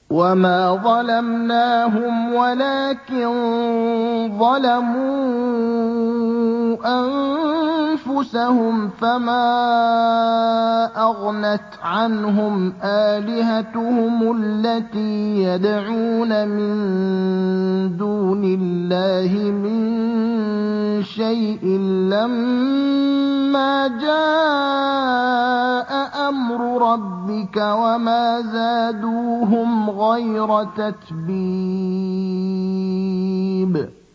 وَمَا ظَلَمْنَاهُمْ وَلَٰكِن ظَلَمُوا أَنفُسَهُمْ فَمَا أَغْنَتْ عَنْهُمْ آلِهَتُهُمُ الَّتِي يَدْعُونَ مِن دُونِ اللَّهِ مِن شَيْءٍ لَّمَّا جَاءَ أَمْرُ رَبِّكَ وَمَا زَادُوهُمْ غَيْرَ تَتْبِيبٍ